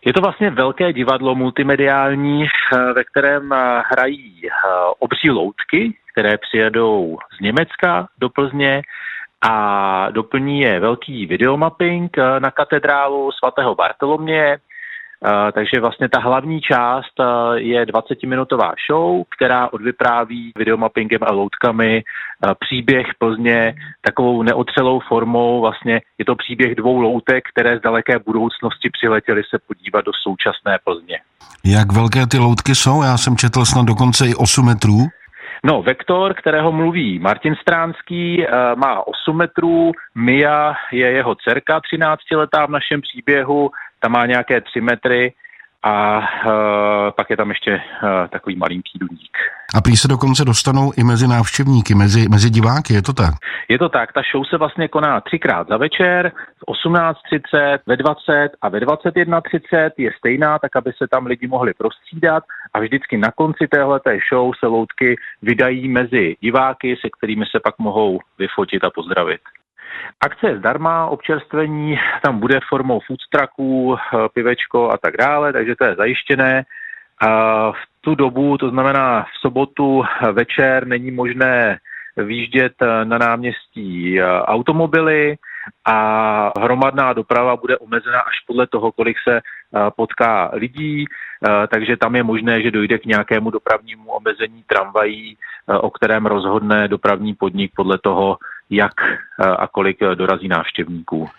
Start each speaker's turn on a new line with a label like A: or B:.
A: Je to vlastně velké divadlo multimediální, ve kterém hrají obří loutky, které přijedou z Německa do Plzně a doplní je velký videomapping na katedrálu svatého Bartoloměje. Takže vlastně ta hlavní část je 20-minutová show, která odvypráví videomappingem a loutkami příběh Plzně takovou neotřelou formou. Vlastně je to příběh dvou loutek, které z daleké budoucnosti přiletěly se podívat do současné Plzně.
B: Jak velké ty loutky jsou? Já jsem četl snad dokonce i 8 metrů.
A: No, Vektor, kterého mluví Martin Stránský, má 8 metrů, Mia je jeho dcerka 13letá v našem příběhu, ta má nějaké 3 metry a pak je tam ještě takový malinký dudík.
B: A prý se dokonce dostanou i mezi návštěvníky, mezi diváky, je to tak?
A: Je to tak, ta show se vlastně koná 3krát za večer, v 18:30, ve 20 a ve 21:30 je stejná, tak aby se tam lidi mohli prostřídat a vždycky na konci téhleté show se loutky vydají mezi diváky, se kterými se pak mohou vyfotit a pozdravit. Akce je zdarma, občerstvení tam bude formou food trucků, pivečko a tak dále, takže to je zajištěné. V tu dobu, to znamená v sobotu večer, není možné výjíždět na náměstí automobily a hromadná doprava bude omezena až podle toho, kolik se potká lidí, takže tam je možné, že dojde k nějakému dopravnímu omezení tramvají, o kterém rozhodne dopravní podnik podle toho, jak a kolik dorazí návštěvníků.